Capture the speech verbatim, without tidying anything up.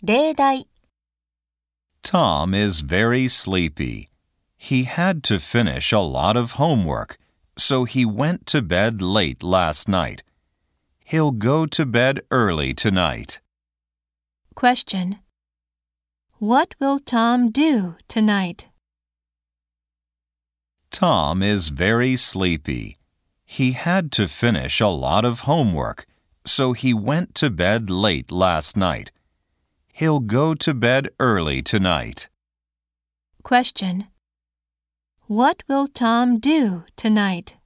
例題 Tom is very sleepy. He had to finish a lot of homework, so he went to bed late last night. He'll go to bed early tonight. Question. What will Tom do tonight? Tom is very sleepy. He had to finish a lot of homework, so he went to bed late last night. He'll go to bed early tonight. Question. What will Tom do tonight?